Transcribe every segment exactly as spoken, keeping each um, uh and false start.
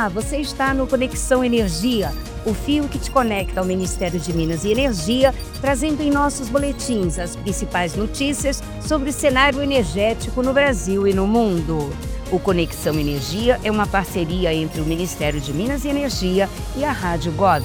Olá, você está no Conexão Energia, o fio que te conecta ao Ministério de Minas e Energia, trazendo em nossos boletins as principais notícias sobre o cenário energético no Brasil e no mundo. O Conexão Energia é uma parceria entre o Ministério de Minas e Energia e a Rádio Gov.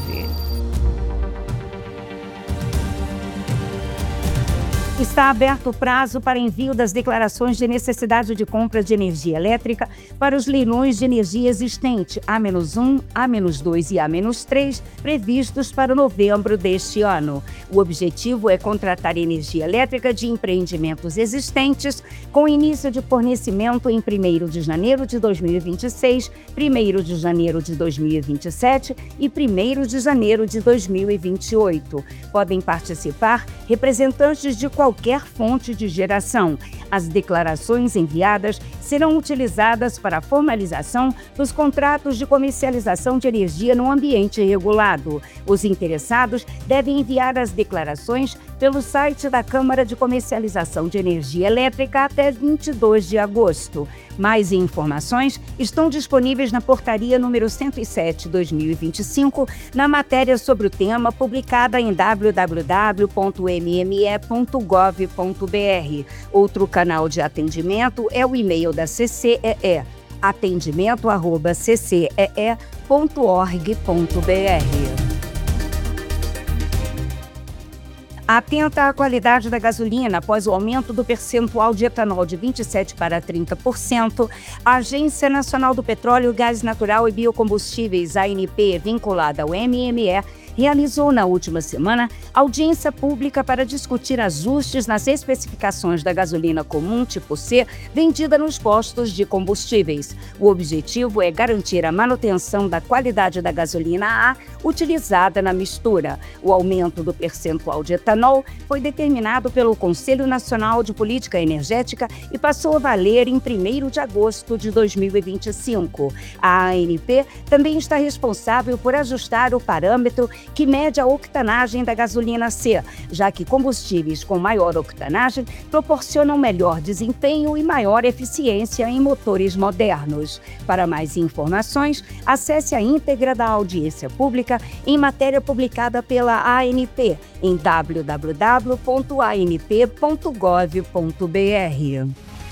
Está aberto o prazo para envio das declarações de necessidade de compra de energia elétrica para os leilões de energia existente A um, A dois e A três, previstos para novembro deste ano. O objetivo é contratar energia elétrica de empreendimentos existentes, com início de fornecimento em primeiro de janeiro de dois mil e vinte e seis, primeiro de janeiro de dois mil e vinte e sete e primeiro de janeiro de dois mil e vinte e oito. Podem participar representantes de qualquer qualquer fonte de geração. As declarações enviadas serão utilizadas para a formalização dos contratos de comercialização de energia no ambiente regulado. Os interessados devem enviar as declarações pelo site da Câmara de Comercialização de Energia Elétrica até vinte e dois de agosto. Mais informações estão disponíveis na portaria número cento e sete de dois mil e vinte e cinco, na matéria sobre o tema publicada em w w w ponto m m e ponto gov ponto b r. Outro canal de atendimento é o e-mail da C C E E, atendimento arroba c c e e ponto org ponto b r. Atenta à qualidade da gasolina após o aumento do percentual de etanol de vinte e sete por cento para trinta por cento, a Agência Nacional do Petróleo, Gás Natural e Biocombustíveis, A N P, vinculada ao M M E, realizou na última semana audiência pública para discutir ajustes nas especificações da gasolina comum tipo C vendida nos postos de combustíveis. O objetivo é garantir a manutenção da qualidade da gasolina A utilizada na mistura. O aumento do percentual de etanol foi determinado pelo Conselho Nacional de Política Energética e passou a valer em primeiro de agosto de dois mil e vinte e cinco. A ANP também está responsável por ajustar o parâmetro que mede a octanagem da gasolina C, já que combustíveis com maior octanagem proporcionam melhor desempenho e maior eficiência em motores modernos. Para mais informações, acesse a íntegra da audiência pública em matéria publicada pela A N P em w w w ponto a n p ponto gov ponto b r.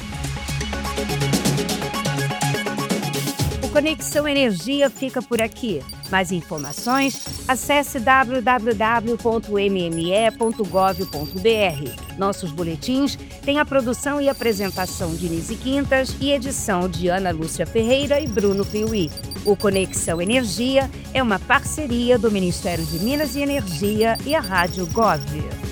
O Conexão Energia fica por aqui. Mais informações, acesse w w w ponto m m e ponto gov ponto b r. Nossos boletins têm a produção e apresentação de Nise Quintas e edição de Ana Lúcia Ferreira e Bruno Piuí. O Conexão Energia é uma parceria do Ministério de Minas e Energia e a Rádio Gov.